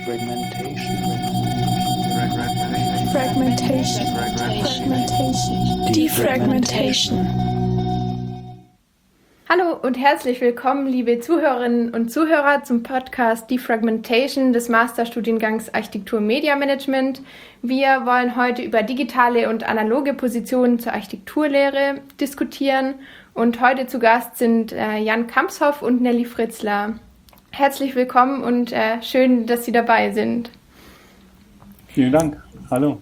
Defragmentation. Hallo und herzlich willkommen, liebe Zuhörerinnen und Zuhörer, zum Podcast Defragmentation des Masterstudiengangs Architektur Media Management. Wir wollen heute über digitale und analoge Positionen zur Architekturlehre diskutieren und heute zu Gast sind Jan Kampshoff und Nelly Fritzler. Herzlich willkommen und schön, dass Sie dabei sind. Vielen Dank. Hallo.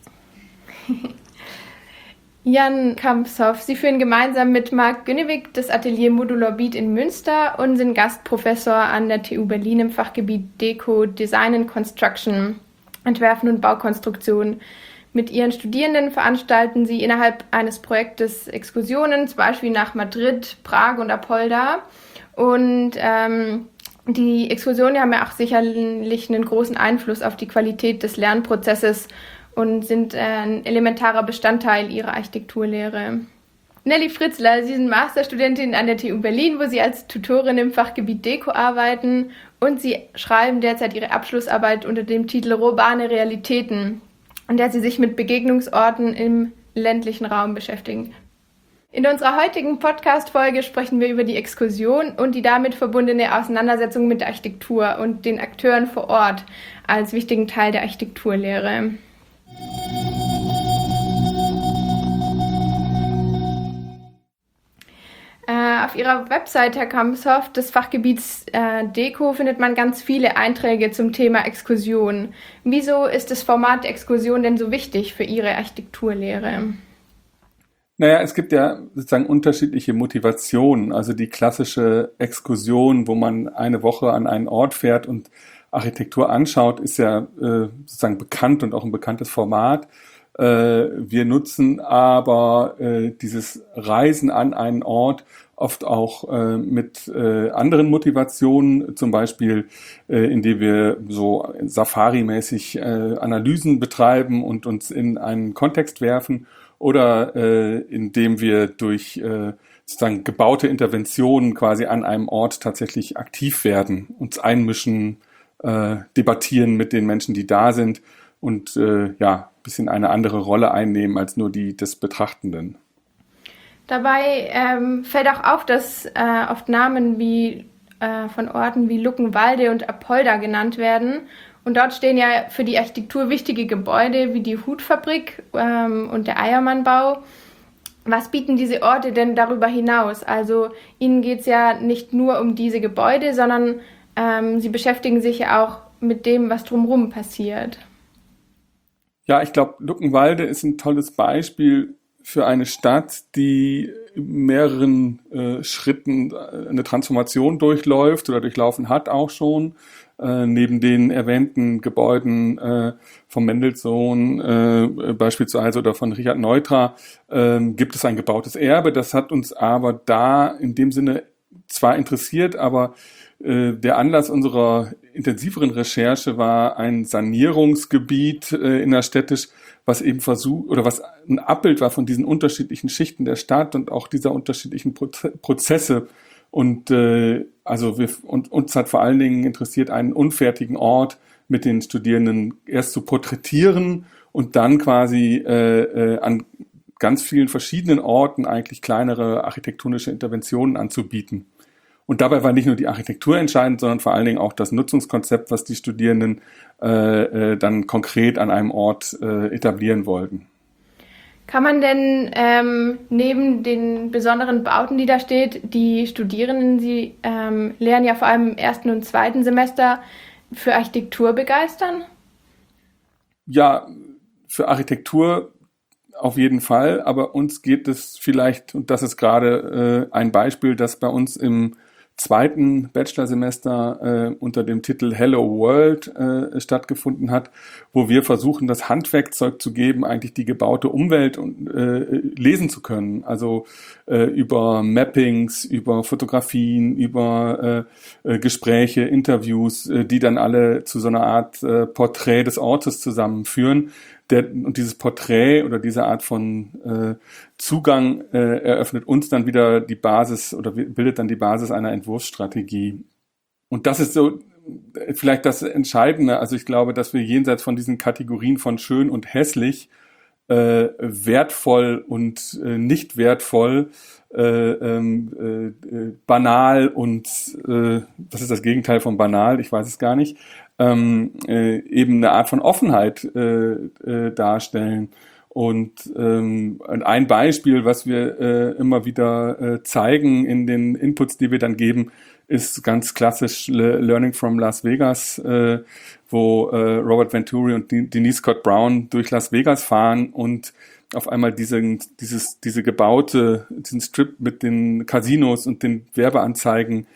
Jan Kampshoff, Sie führen gemeinsam mit Marc Günnewig das Atelier Modulorbit in Münster und sind Gastprofessor an der TU Berlin im Fachgebiet Deko, Design and Construction, Entwerfen und Baukonstruktion. Mit Ihren Studierenden veranstalten Sie innerhalb eines Projektes Exkursionen, zum Beispiel nach Madrid, Prag und Apolda. Und die Exkursionen haben ja auch sicherlich einen großen Einfluss auf die Qualität des Lernprozesses und sind ein elementarer Bestandteil Ihrer Architekturlehre. Nelly Fritzler, Sie sind Masterstudentin an der TU Berlin, wo Sie als Tutorin im Fachgebiet Deko arbeiten und Sie schreiben derzeit Ihre Abschlussarbeit unter dem Titel Urbane Realitäten, in der Sie sich mit Begegnungsorten im ländlichen Raum beschäftigen. In unserer heutigen Podcast-Folge sprechen wir über die Exkursion und die damit verbundene Auseinandersetzung mit der Architektur und den Akteuren vor Ort als wichtigen Teil der Architekturlehre. Auf Ihrer Website, Herr Kampshoff, des Fachgebiets Deko, findet man ganz viele Einträge zum Thema Exkursion. Wieso ist das Format der Exkursion denn so wichtig für Ihre Architekturlehre? Naja, es gibt ja sozusagen unterschiedliche Motivationen. Also die klassische Exkursion, wo man eine Woche an einen Ort fährt und Architektur anschaut, ist ja sozusagen bekannt und auch ein bekanntes Format. Wir nutzen aber dieses Reisen an einen Ort oft auch mit anderen Motivationen, zum Beispiel indem wir so Safari-mäßig Analysen betreiben und uns in einen Kontext werfen oder indem wir durch sozusagen gebaute Interventionen quasi an einem Ort tatsächlich aktiv werden, uns einmischen, debattieren mit den Menschen, die da sind und ein bisschen eine andere Rolle einnehmen als nur die des Betrachtenden. Dabei fällt auch auf, dass oft Namen wie von Orten wie Luckenwalde und Apolda genannt werden. Und dort stehen ja für die Architektur wichtige Gebäude wie die Hutfabrik und der Eiermannbau. Was bieten diese Orte denn darüber hinaus? Also Ihnen geht es ja nicht nur um diese Gebäude, sondern Sie beschäftigen sich ja auch mit dem, was drumherum passiert. Ja, ich glaube, Luckenwalde ist ein tolles Beispiel für eine Stadt, die in mehreren Schritten eine Transformation durchläuft oder durchlaufen hat auch schon. Neben den erwähnten Gebäuden von Mendelssohn beispielsweise oder von Richard Neutra gibt es ein gebautes Erbe. Das hat uns aber da in dem Sinne zwar interessiert, aber der Anlass unserer intensiveren Recherche war ein Sanierungsgebiet innerstädtisch, was eben versucht oder was ein Abbild war von diesen unterschiedlichen Schichten der Stadt und auch dieser unterschiedlichen Prozesse. Und uns hat vor allen Dingen interessiert, einen unfertigen Ort mit den Studierenden erst zu porträtieren und dann quasi an ganz vielen verschiedenen Orten eigentlich kleinere architektonische Interventionen anzubieten. Und dabei war nicht nur die Architektur entscheidend, sondern vor allen Dingen auch das Nutzungskonzept, was die Studierenden dann konkret an einem Ort etablieren wollten. Kann man denn neben den besonderen Bauten, die da steht, die Studierenden, Sie lernen ja vor allem im ersten und zweiten Semester, für Architektur begeistern? Ja, für Architektur auf jeden Fall, aber uns geht es vielleicht, und das ist gerade ein Beispiel, das bei uns im zweiten Bachelorsemester unter dem Titel Hello World stattgefunden hat, wo wir versuchen, das Handwerkzeug zu geben, eigentlich die gebaute Umwelt lesen zu können. Also über Mappings, über Fotografien, über Gespräche, Interviews, die dann alle zu so einer Art Porträt des Ortes zusammenführen. Und dieses Porträt oder diese Art von Zugang eröffnet uns dann wieder die Basis oder bildet dann die Basis einer Entwurfsstrategie. Und das ist so vielleicht das Entscheidende, also ich glaube, dass wir jenseits von diesen Kategorien von schön und hässlich, wertvoll und nicht wertvoll, banal und was ist das Gegenteil von banal? Ich weiß es gar nicht. Eben eine Art von Offenheit darstellen. Und ein Beispiel, was wir immer wieder zeigen in den Inputs, die wir dann geben, ist ganz klassisch Learning from Las Vegas, wo Robert Venturi und Denise Scott Brown durch Las Vegas fahren und auf einmal diesen Strip mit den Casinos und den Werbeanzeigen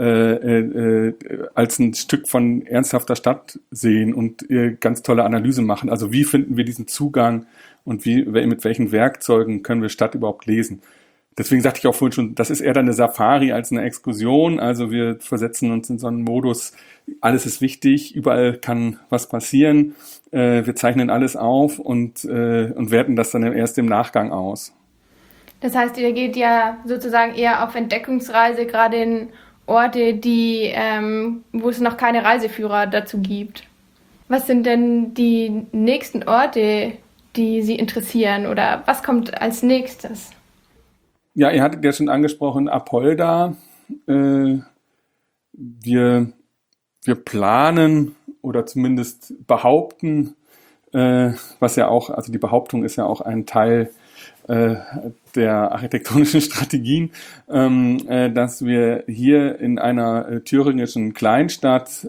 als ein Stück von ernsthafter Stadt sehen und ganz tolle Analyse machen. Also wie finden wir diesen Zugang und mit welchen Werkzeugen können wir Stadt überhaupt lesen? Deswegen sagte ich auch vorhin schon, das ist eher dann eine Safari als eine Exkursion. Also wir versetzen uns in so einen Modus, alles ist wichtig, überall kann was passieren. Wir zeichnen alles auf und werten das dann erst im Nachgang aus. Das heißt, ihr geht ja sozusagen eher auf Entdeckungsreise, gerade in Orte, wo es noch keine Reiseführer dazu gibt. Was sind denn die nächsten Orte, die Sie interessieren, oder was kommt als nächstes? Ja, ihr hattet ja schon angesprochen, Apolda. Wir planen oder zumindest behaupten, was ja auch, also die Behauptung ist ja auch ein Teil der architektonischen Strategien, dass wir hier in einer thüringischen Kleinstadt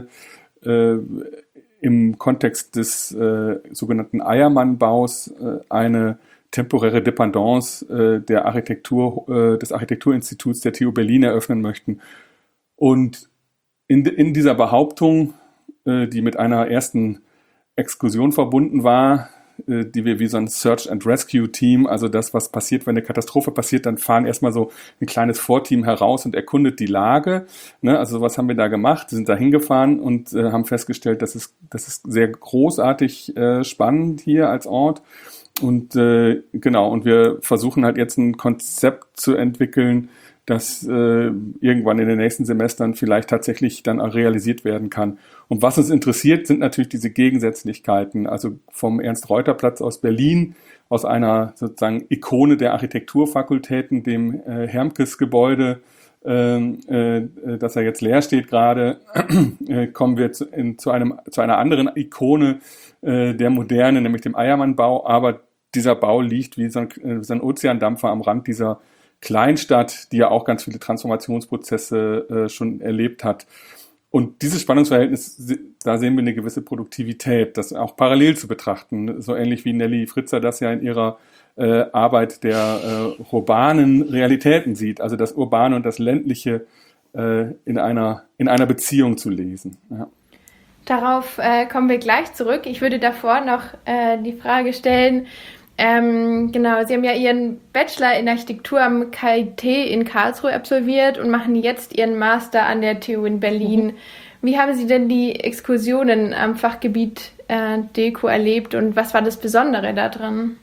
im Kontext des sogenannten Eiermann-Baus eine temporäre Dependance des Architekturinstituts der TU Berlin eröffnen möchten. Und in dieser Behauptung, die mit einer ersten Exkursion verbunden war, die wir wie so ein Search and Rescue Team, also das, was passiert, wenn eine Katastrophe passiert, dann fahren erstmal so ein kleines Vorteam heraus und erkundet die Lage. Ne? Also was haben wir da gemacht? Wir sind da hingefahren und haben festgestellt, das ist sehr großartig spannend hier als Ort. Und genau, und wir versuchen halt jetzt ein Konzept zu entwickeln, das irgendwann in den nächsten Semestern vielleicht tatsächlich dann auch realisiert werden kann. Und was uns interessiert, sind natürlich diese Gegensätzlichkeiten, also vom Ernst-Reuter-Platz aus Berlin, aus einer sozusagen Ikone der Architekturfakultäten, dem Hermkes-Gebäude, dass er jetzt leer steht gerade, kommen wir zu einer anderen Ikone der Moderne, nämlich dem Eiermann-Bau. Aber dieser Bau liegt wie so ein Ozeandampfer am Rand dieser Kleinstadt, die ja auch ganz viele Transformationsprozesse schon erlebt hat. Und dieses Spannungsverhältnis, da sehen wir eine gewisse Produktivität, das auch parallel zu betrachten, so ähnlich wie Nelly Fritzer das ja in ihrer Arbeit der urbanen Realitäten sieht, also das Urbane und das Ländliche in einer Beziehung zu lesen. Ja. Darauf kommen wir gleich zurück. Ich würde davor noch die Frage stellen, genau, Sie haben ja Ihren Bachelor in Architektur am KIT in Karlsruhe absolviert und machen jetzt Ihren Master an der TU in Berlin. Wie haben Sie denn die Exkursionen am Fachgebiet Deko erlebt und was war das Besondere daran?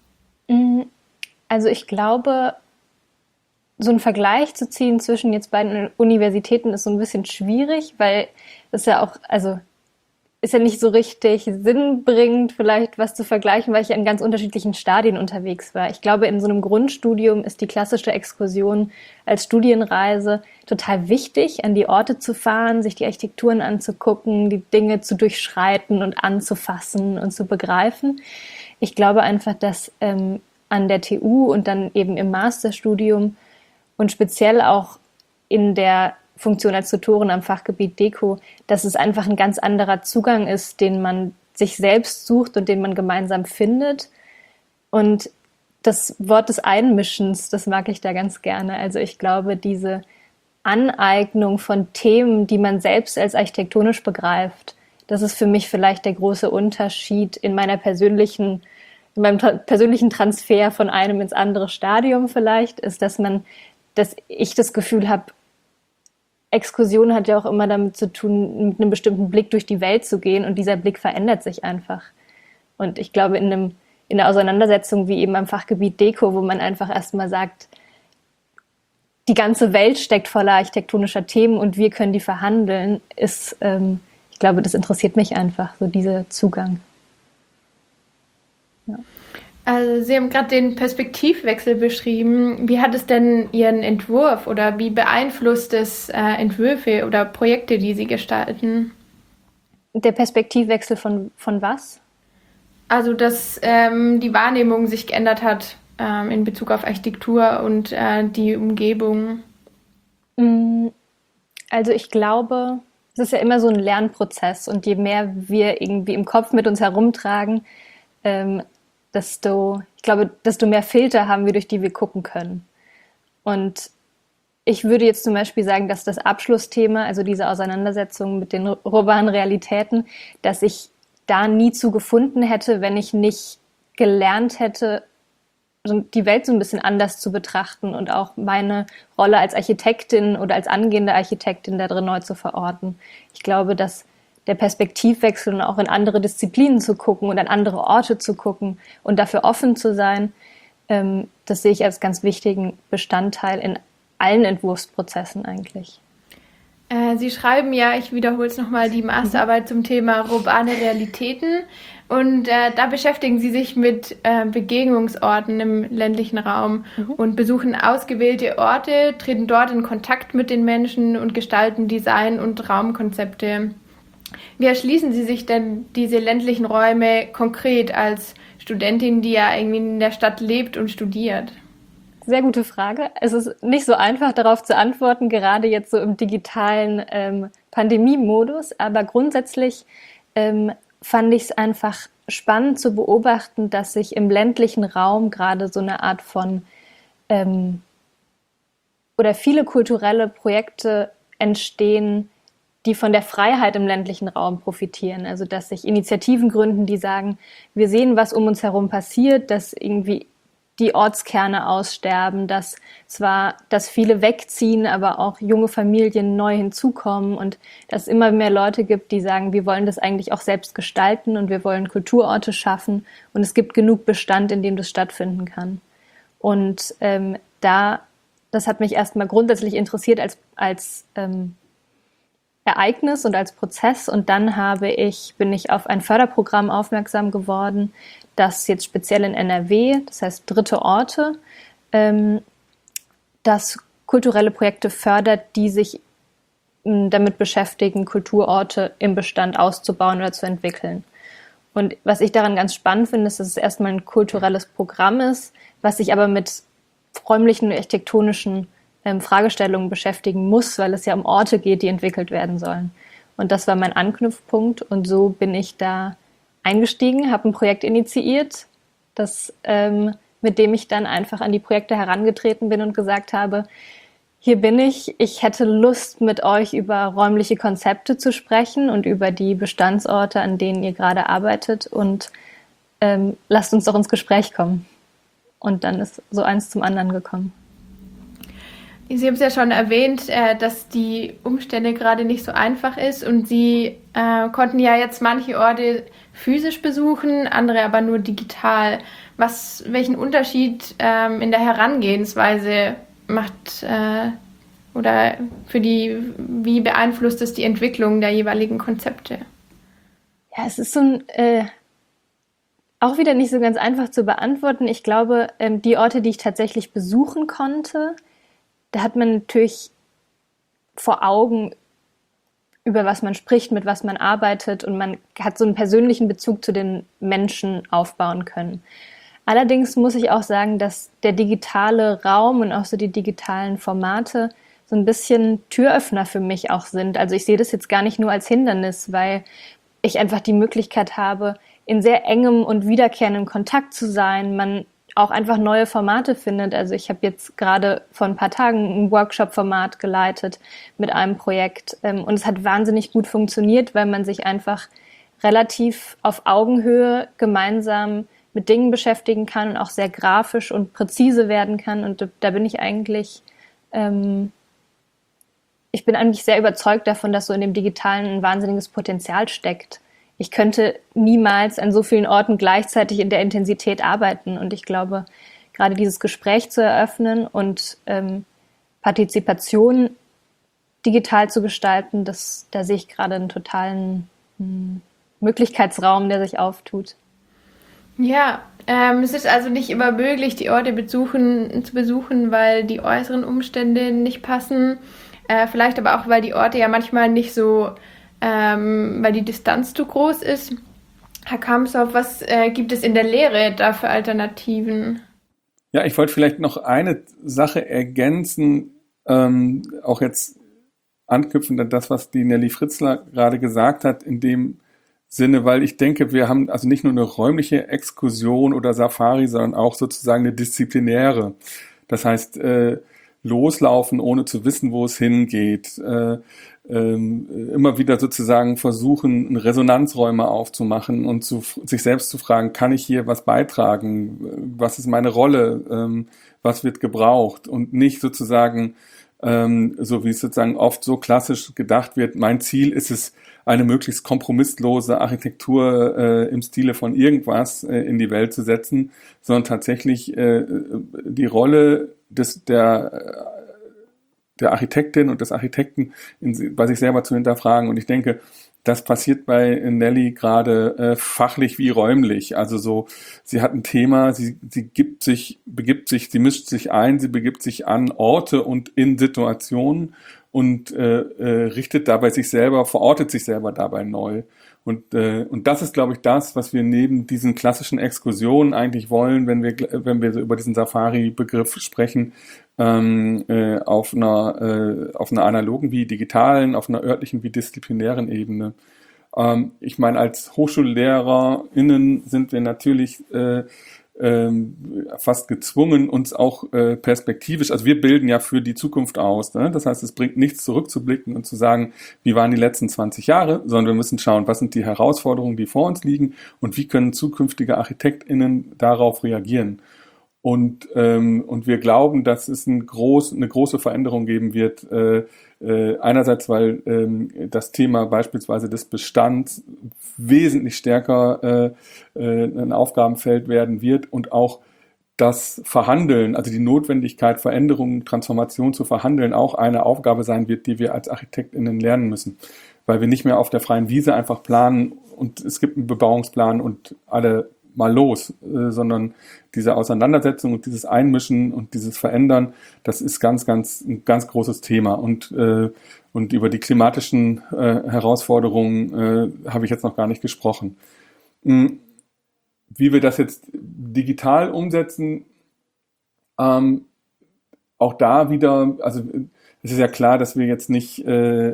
Also ich glaube, so einen Vergleich zu ziehen zwischen jetzt beiden Universitäten ist so ein bisschen schwierig, weil es ja auch, also ist ja nicht so richtig sinnbringend, vielleicht was zu vergleichen, weil ich ja in ganz unterschiedlichen Stadien unterwegs war. Ich glaube, in so einem Grundstudium ist die klassische Exkursion als Studienreise total wichtig, an die Orte zu fahren, sich die Architekturen anzugucken, die Dinge zu durchschreiten und anzufassen und zu begreifen. Ich glaube einfach, dass an der TU und dann eben im Masterstudium und speziell auch in der Funktion als Tutorin am Fachgebiet Deko, dass es einfach ein ganz anderer Zugang ist, den man sich selbst sucht und den man gemeinsam findet. Und das Wort des Einmischens, das mag ich da ganz gerne. Also ich glaube, diese Aneignung von Themen, die man selbst als architektonisch begreift, das ist für mich vielleicht der große Unterschied in meinem persönlichen Transfer von einem ins andere Stadium vielleicht, ist, dass ich das Gefühl habe, Exkursion hat ja auch immer damit zu tun, mit einem bestimmten Blick durch die Welt zu gehen und dieser Blick verändert sich einfach. Und ich glaube, in einer Auseinandersetzung wie eben am Fachgebiet Deko, wo man einfach erstmal sagt, die ganze Welt steckt voller architektonischer Themen und wir können die verhandeln, ist, ich glaube, das interessiert mich einfach, so dieser Zugang. Ja. Also Sie haben gerade den Perspektivwechsel beschrieben. Wie hat es denn Ihren Entwurf oder wie beeinflusst es Entwürfe oder Projekte, die Sie gestalten? Der Perspektivwechsel von was? Also, dass die Wahrnehmung sich geändert hat in Bezug auf Architektur und die Umgebung. Also ich glaube, es ist ja immer so ein Lernprozess und je mehr wir irgendwie im Kopf mit uns herumtragen, desto mehr Filter haben wir, durch die wir gucken können. Und ich würde jetzt zum Beispiel sagen, dass das Abschlussthema, also diese Auseinandersetzung mit den urbanen Realitäten, dass ich da nie zu gefunden hätte, wenn ich nicht gelernt hätte, die Welt so ein bisschen anders zu betrachten und auch meine Rolle als Architektin oder als angehende Architektin da drin neu zu verorten. Ich glaube, dass der Perspektivwechsel und auch in andere Disziplinen zu gucken und an andere Orte zu gucken und dafür offen zu sein, das sehe ich als ganz wichtigen Bestandteil in allen Entwurfsprozessen eigentlich. Sie schreiben ja, ich wiederhole es nochmal, die Masterarbeit zum Thema urbane Realitäten und da beschäftigen Sie sich mit Begegnungsorten im ländlichen Raum und besuchen ausgewählte Orte, treten dort in Kontakt mit den Menschen und gestalten Design- und Raumkonzepte. Wie erschließen Sie sich denn diese ländlichen Räume konkret als Studentin, die ja irgendwie in der Stadt lebt und studiert? Sehr gute Frage. Es ist nicht so einfach, darauf zu antworten, gerade jetzt so im digitalen Pandemie-Modus. Aber grundsätzlich fand ich es einfach spannend zu beobachten, dass sich im ländlichen Raum gerade so eine Art von oder viele kulturelle Projekte entstehen, die von der Freiheit im ländlichen Raum profitieren. Also dass sich Initiativen gründen, die sagen, wir sehen, was um uns herum passiert, dass irgendwie die Ortskerne aussterben, dass viele wegziehen, aber auch junge Familien neu hinzukommen und dass es immer mehr Leute gibt, die sagen, wir wollen das eigentlich auch selbst gestalten und wir wollen Kulturorte schaffen und es gibt genug Bestand, in dem das stattfinden kann. Und das hat mich erstmal grundsätzlich interessiert als Ereignis und als Prozess und dann bin ich auf ein Förderprogramm aufmerksam geworden, das jetzt speziell in NRW, das heißt Dritte Orte, das kulturelle Projekte fördert, die sich damit beschäftigen, Kulturorte im Bestand auszubauen oder zu entwickeln. Und was ich daran ganz spannend finde, ist, dass es erstmal ein kulturelles Programm ist, was sich aber mit räumlichen und architektonischen Fragestellungen beschäftigen muss, weil es ja um Orte geht, die entwickelt werden sollen. Und das war mein Anknüpfpunkt und so bin ich da eingestiegen, habe ein Projekt initiiert, mit dem ich dann einfach an die Projekte herangetreten bin und gesagt habe, hier bin ich hätte Lust, mit euch über räumliche Konzepte zu sprechen und über die Bestandsorte, an denen ihr gerade arbeitet und lasst uns doch ins Gespräch kommen. Und dann ist so eins zum anderen gekommen. Sie haben es ja schon erwähnt, dass die Umstände gerade nicht so einfach ist und Sie konnten ja jetzt manche Orte physisch besuchen, andere aber nur digital. Welchen Unterschied in der Herangehensweise macht oder wie beeinflusst es die Entwicklung der jeweiligen Konzepte? Ja, es ist auch wieder nicht so ganz einfach zu beantworten. Ich glaube, die Orte, die ich tatsächlich besuchen konnte, da hat man natürlich vor Augen, über was man spricht, mit was man arbeitet und man hat so einen persönlichen Bezug zu den Menschen aufbauen können. Allerdings muss ich auch sagen, dass der digitale Raum und auch so die digitalen Formate so ein bisschen Türöffner für mich auch sind. Also ich sehe das jetzt gar nicht nur als Hindernis, weil ich einfach die Möglichkeit habe, in sehr engem und wiederkehrendem Kontakt zu sein, man auch einfach neue Formate findet. Also ich habe jetzt gerade vor ein paar Tagen ein Workshop-Format geleitet mit einem Projekt und es hat wahnsinnig gut funktioniert, weil man sich einfach relativ auf Augenhöhe gemeinsam mit Dingen beschäftigen kann und auch sehr grafisch und präzise werden kann und da bin ich eigentlich sehr überzeugt davon, dass so in dem Digitalen ein wahnsinniges Potenzial steckt. Ich könnte niemals an so vielen Orten gleichzeitig in der Intensität arbeiten. Und ich glaube, gerade dieses Gespräch zu eröffnen und Partizipation digital zu gestalten, da sehe ich gerade einen totalen Möglichkeitsraum, der sich auftut. Ja, es ist also nicht immer möglich, die Orte zu besuchen, weil die äußeren Umstände nicht passen. Vielleicht aber auch, weil die Orte ja manchmal nicht so, weil die Distanz zu groß ist. Herr Kamsdorf, was gibt es in der Lehre da für Alternativen? Ja, ich wollte vielleicht noch eine Sache ergänzen, auch jetzt anknüpfend an das, was die Nelly Fritzler gerade gesagt hat, in dem Sinne, weil ich denke, wir haben also nicht nur eine räumliche Exkursion oder Safari, sondern auch sozusagen eine disziplinäre. Das heißt, loslaufen, ohne zu wissen, wo es hingeht. Immer wieder sozusagen versuchen, Resonanzräume aufzumachen und sich selbst zu fragen, kann ich hier was beitragen? Was ist meine Rolle? Was wird gebraucht? Und nicht sozusagen, so wie es sozusagen oft so klassisch gedacht wird, mein Ziel ist es, eine möglichst kompromisslose Architektur im Stile von irgendwas in die Welt zu setzen, sondern tatsächlich die Rolle der Architektin und des Architekten bei sich selber zu hinterfragen. Und ich denke, das passiert bei Nelly gerade fachlich wie räumlich. Also so, sie hat ein Thema, sie mischt sich ein, sie begibt sich an Orte und in Situationen und verortet sich selber dabei neu. Und das ist, glaube ich, das, was wir neben diesen klassischen Exkursionen eigentlich wollen, wenn wir so über diesen Safari-Begriff sprechen, auf einer analogen wie digitalen, auf einer örtlichen wie disziplinären Ebene. Ich meine, als HochschullehrerInnen sind wir natürlich fast gezwungen, uns auch perspektivisch, also wir bilden ja für die Zukunft aus, ne? Das heißt, es bringt nichts zurückzublicken und zu sagen, wie waren die letzten 20 Jahre, sondern wir müssen schauen, was sind die Herausforderungen, die vor uns liegen und wie können zukünftige ArchitektInnen darauf reagieren. Und wir glauben, dass es eine große Veränderung geben wird. Einerseits, weil das Thema beispielsweise des Bestands wesentlich stärker ein Aufgabenfeld werden wird und auch das Verhandeln, also die Notwendigkeit, Veränderungen, Transformation zu verhandeln, auch eine Aufgabe sein wird, die wir als ArchitektInnen lernen müssen. Weil wir nicht mehr auf der freien Wiese einfach planen und es gibt einen Bebauungsplan und alle mal los, sondern diese Auseinandersetzung und dieses Einmischen und dieses Verändern, das ist ein ganz großes Thema. Und über die klimatischen Herausforderungen habe ich jetzt noch gar nicht gesprochen. Wie wir das jetzt digital umsetzen, auch da wieder, also es ist ja klar, dass wir jetzt nicht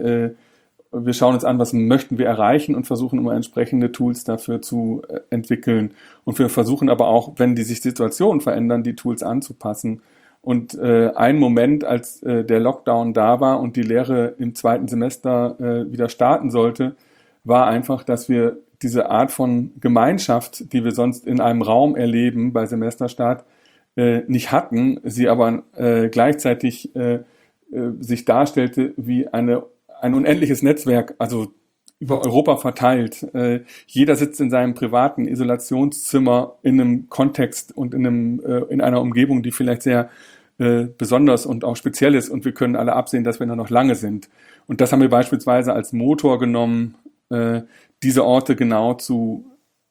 wir schauen uns an, was möchten wir erreichen und versuchen immer entsprechende Tools dafür zu entwickeln. Und wir versuchen aber auch, wenn die sich Situationen verändern, die Tools anzupassen. Und ein Moment, als der Lockdown da war und die Lehre im 2. Semester wieder starten sollte, war einfach, dass wir diese Art von Gemeinschaft, die wir sonst in einem Raum erleben bei Semesterstart, nicht hatten, sie aber gleichzeitig sich darstellte wie ein unendliches Netzwerk, also über Europa verteilt. Jeder sitzt in seinem privaten Isolationszimmer in einem Kontext und in einer Umgebung, die vielleicht sehr besonders und auch speziell ist und wir können alle absehen, dass wir da noch lange sind. Und das haben wir beispielsweise als Motor genommen, diese Orte genau zu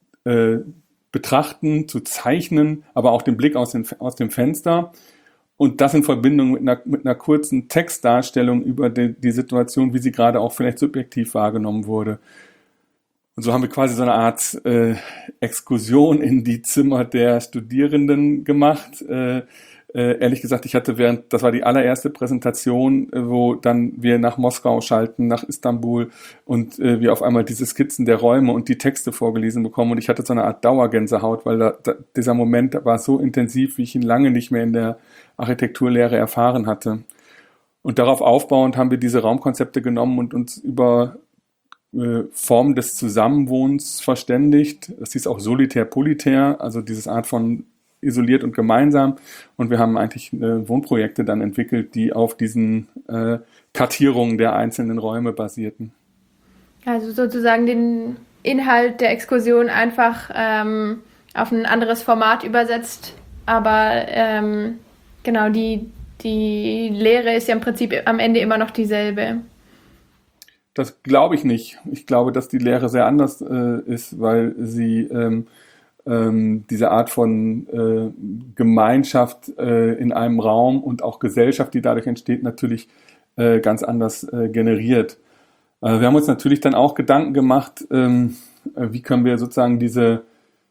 betrachten, zu zeichnen, aber auch den Blick aus dem Fenster. Und das in Verbindung mit einer kurzen Textdarstellung über die Situation, wie sie gerade auch vielleicht subjektiv wahrgenommen wurde. Und so haben wir quasi so eine Art Exkursion in die Zimmer der Studierenden gemacht. Ehrlich gesagt, das war die allererste Präsentation, wo dann wir nach Moskau schalten, nach Istanbul und wir auf einmal diese Skizzen der Räume und die Texte vorgelesen bekommen. Und ich hatte so eine Art Dauergänsehaut, weil dieser Moment war so intensiv, wie ich ihn lange nicht mehr in der Architekturlehre erfahren hatte. Und darauf aufbauend haben wir diese Raumkonzepte genommen und uns über Formen des Zusammenwohnens verständigt. Das hieß auch solitär-politär, also diese Art von isoliert und gemeinsam. Und wir haben eigentlich Wohnprojekte dann entwickelt, die auf diesen Kartierungen der einzelnen Räume basierten. Also sozusagen den Inhalt der Exkursion einfach auf ein anderes Format übersetzt, aber genau die Lehre ist ja im Prinzip am Ende immer noch dieselbe. Das glaube ich nicht. Ich glaube, dass die Lehre sehr anders ist, weil sie diese Art von Gemeinschaft in einem Raum und auch Gesellschaft, die dadurch entsteht, natürlich ganz anders generiert. Wir haben uns natürlich dann auch Gedanken gemacht, wie können wir sozusagen diese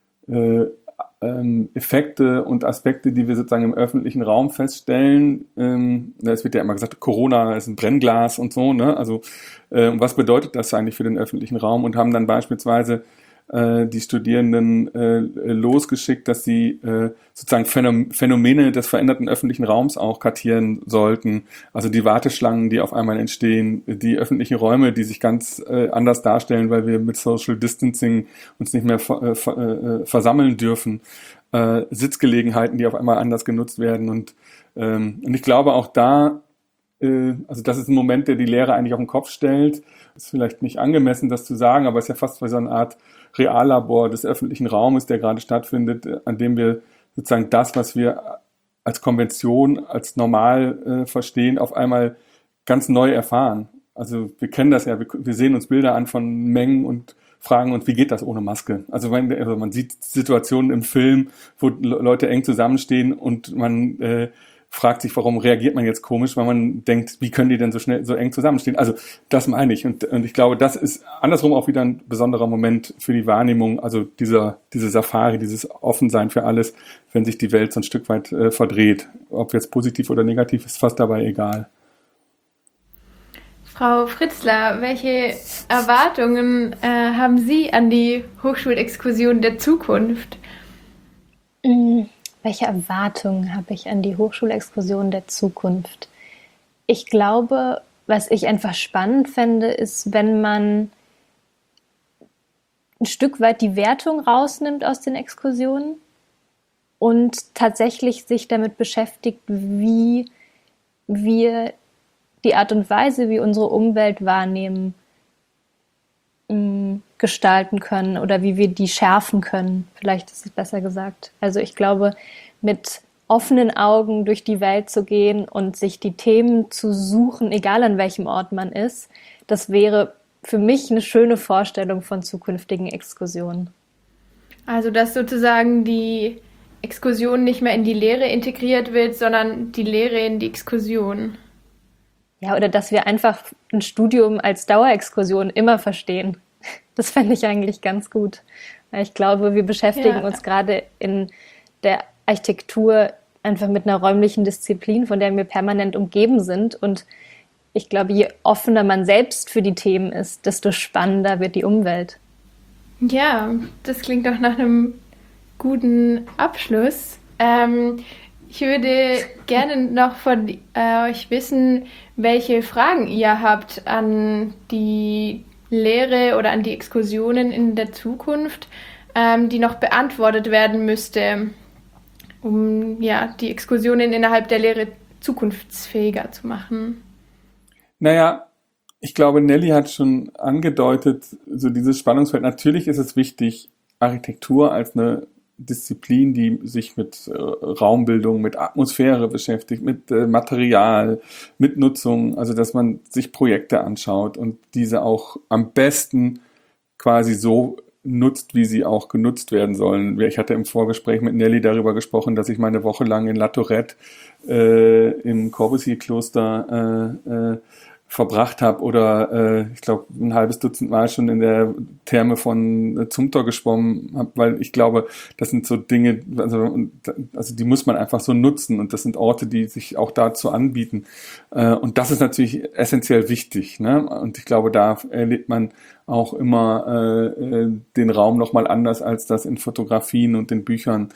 Effekte und Aspekte, die wir sozusagen im öffentlichen Raum feststellen. Es wird ja immer gesagt, Corona ist ein Brennglas und so, ne? Also was bedeutet das eigentlich für den öffentlichen Raum? Und haben dann beispielsweise die Studierenden losgeschickt, dass sie sozusagen Phänomene des veränderten öffentlichen Raums auch kartieren sollten. Also die Warteschlangen, die auf einmal entstehen, die öffentlichen Räume, die sich ganz anders darstellen, weil wir mit Social Distancing uns nicht mehr versammeln dürfen. Sitzgelegenheiten, die auf einmal anders genutzt werden. Und ich glaube auch da, also das ist ein Moment, der die Lehre eigentlich auf den Kopf stellt. Ist vielleicht nicht angemessen, das zu sagen, aber es ist ja fast wie so eine Art Reallabor des öffentlichen Raumes, der gerade stattfindet, an dem wir sozusagen das, was wir als Konvention, als normal verstehen, auf einmal ganz neu erfahren. Also wir kennen das ja, wir sehen uns Bilder an von Mengen und fragen uns, wie geht das ohne Maske? Also man sieht Situationen im Film, wo Leute eng zusammenstehen und man fragt sich, warum reagiert man jetzt komisch, weil man denkt, wie können die denn so schnell, so eng zusammenstehen? Also das meine ich. Und ich glaube, das ist andersrum auch wieder ein besonderer Moment für die Wahrnehmung, also diese Safari, dieses Offensein für alles, wenn sich die Welt so ein Stück weit verdreht. Ob jetzt positiv oder negativ, ist fast dabei egal. Frau Fritzler, welche Erwartungen haben Sie an die Hochschulexkursion der Zukunft? Welche Erwartungen habe ich an die Hochschulexkursion der Zukunft? Ich glaube, was ich einfach spannend fände, ist, wenn man ein Stück weit die Wertung rausnimmt aus den Exkursionen und tatsächlich sich damit beschäftigt, wie wir die Art und Weise, wie unsere Umwelt wahrnehmen, gestalten können oder wie wir die schärfen können. Vielleicht ist es besser gesagt. Also ich glaube, mit offenen Augen durch die Welt zu gehen und sich die Themen zu suchen, egal an welchem Ort man ist, das wäre für mich eine schöne Vorstellung von zukünftigen Exkursionen. Also dass sozusagen die Exkursion nicht mehr in die Lehre integriert wird, sondern die Lehre in die Exkursion. Ja, oder dass wir einfach ein Studium als Dauerexkursion immer verstehen. Das fände ich eigentlich ganz gut. Weil ich glaube, wir beschäftigen uns gerade in der Architektur einfach mit einer räumlichen Disziplin, von der wir permanent umgeben sind. Und ich glaube, je offener man selbst für die Themen ist, desto spannender wird die Umwelt. Ja, das klingt doch nach einem guten Abschluss. Ich würde gerne noch von euch wissen, welche Fragen ihr habt an die Lehre oder an die Exkursionen in der Zukunft, die noch beantwortet werden müsste, um die Exkursionen innerhalb der Lehre zukunftsfähiger zu machen. Naja, ich glaube, Nelly hat schon angedeutet, so dieses Spannungsfeld. Natürlich ist es wichtig, Architektur als eine Disziplin, die sich mit Raumbildung, mit Atmosphäre beschäftigt, mit Material, mit Nutzung, also dass man sich Projekte anschaut und diese auch am besten quasi so nutzt, wie sie auch genutzt werden sollen. Ich hatte im Vorgespräch mit Nelly darüber gesprochen, dass ich meine Woche lang in La Tourette im Corbusier-Kloster verbracht habe oder ich glaube ein halbes Dutzend Mal schon in der Therme von Zumthor geschwommen habe, weil ich glaube, das sind so Dinge, also die muss man einfach so nutzen und das sind Orte, die sich auch dazu anbieten und das ist natürlich essentiell wichtig, ne? Und ich glaube, da erlebt man auch immer den Raum nochmal anders, als das in Fotografien und in Büchern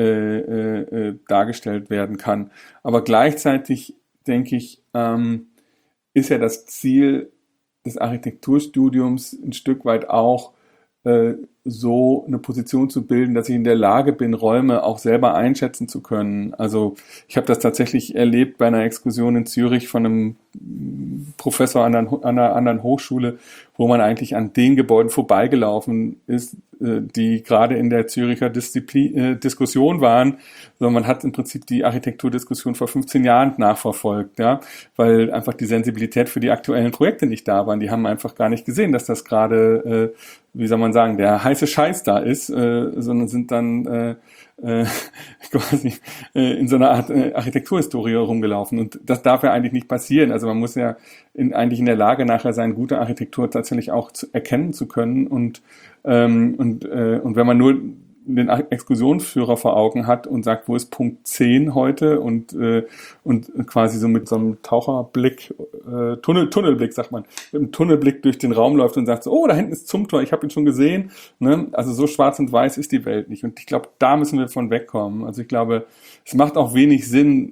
dargestellt werden kann. Aber gleichzeitig denke ich, ist ja das Ziel des Architekturstudiums ein Stück weit auch, so eine Position zu bilden, dass ich in der Lage bin, Räume auch selber einschätzen zu können. Also ich habe das tatsächlich erlebt bei einer Exkursion in Zürich von einem Professor an einer anderen Hochschule, wo man eigentlich an den Gebäuden vorbeigelaufen ist, die gerade in der Züricher Diskussion waren. Also man hat im Prinzip die Architekturdiskussion vor 15 Jahren nachverfolgt, ja, weil einfach die Sensibilität für die aktuellen Projekte nicht da waren. Die haben einfach gar nicht gesehen, dass das gerade, wie soll man sagen, der heiße Scheiß da ist, sondern sind dann quasi in so einer Art Architekturhistorie rumgelaufen. Und das darf ja eigentlich nicht passieren. Also man muss ja eigentlich in der Lage nachher sein, gute Architektur tatsächlich auch erkennen zu können. Und wenn man nur den Exkursionsführer vor Augen hat und sagt, wo ist Punkt 10 heute und quasi so mit so einem Taucherblick, Tunnelblick sagt man, mit einem Tunnelblick durch den Raum läuft und sagt so, oh, da hinten ist Zumthor, ich habe ihn schon gesehen. Ne? Also so schwarz und weiß ist die Welt nicht. Und ich glaube, da müssen wir von wegkommen. Also ich glaube, es macht auch wenig Sinn,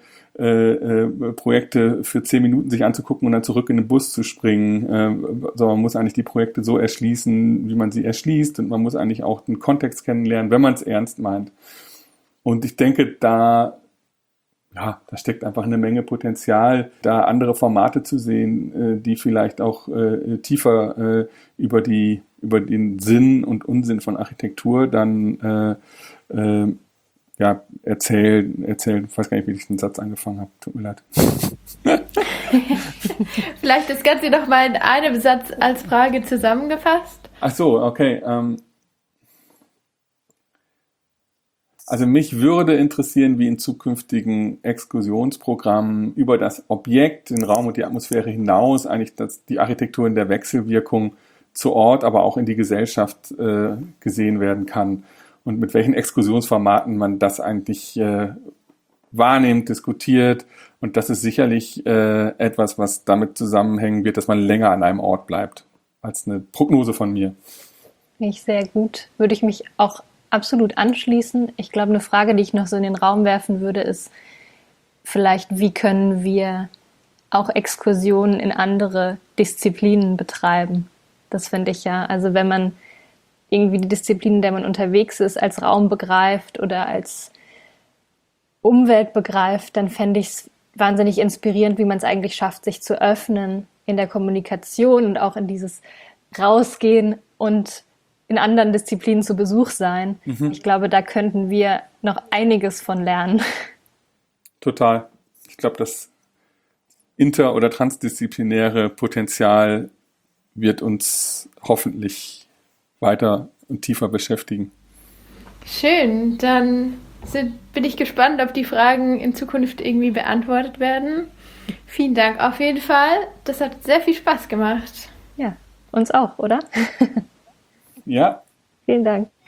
Projekte für 10 Minuten sich anzugucken und dann zurück in den Bus zu springen. Also man muss eigentlich die Projekte so erschließen, wie man sie erschließt, und man muss eigentlich auch den Kontext kennenlernen, wenn man es ernst meint. Und ich denke, da steckt einfach eine Menge Potenzial, da andere Formate zu sehen, die vielleicht auch tiefer über den Sinn und Unsinn von Architektur dann erzählen. Ich weiß gar nicht, wie ich den Satz angefangen habe. Tut mir leid. Vielleicht das Ganze noch mal in einem Satz als Frage zusammengefasst. Ach so, okay. Also mich würde interessieren, wie in zukünftigen Exkursionsprogrammen über das Objekt, den Raum und die Atmosphäre hinaus eigentlich die Architektur in der Wechselwirkung zu Ort, aber auch in die Gesellschaft gesehen werden kann. Und mit welchen Exkursionsformaten man das eigentlich wahrnimmt, diskutiert. Und das ist sicherlich etwas, was damit zusammenhängen wird, dass man länger an einem Ort bleibt, als eine Prognose von mir. Finde ich sehr gut. Würde ich mich auch absolut anschließen. Ich glaube, eine Frage, die ich noch so in den Raum werfen würde, ist vielleicht, wie können wir auch Exkursionen in andere Disziplinen betreiben? Das finde ich ja. Also wenn man irgendwie die Disziplin, in der man unterwegs ist, als Raum begreift oder als Umwelt begreift, dann fände ich es wahnsinnig inspirierend, wie man es eigentlich schafft, sich zu öffnen in der Kommunikation und auch in dieses Rausgehen und in anderen Disziplinen zu Besuch sein. Mhm. Ich glaube, da könnten wir noch einiges von lernen. Total. Ich glaube, das inter- oder transdisziplinäre Potenzial wird uns hoffentlich weiter und tiefer beschäftigen. Schön, dann bin ich gespannt, ob die Fragen in Zukunft irgendwie beantwortet werden. Vielen Dank auf jeden Fall. Das hat sehr viel Spaß gemacht. Ja, uns auch, oder? Ja. Vielen Dank.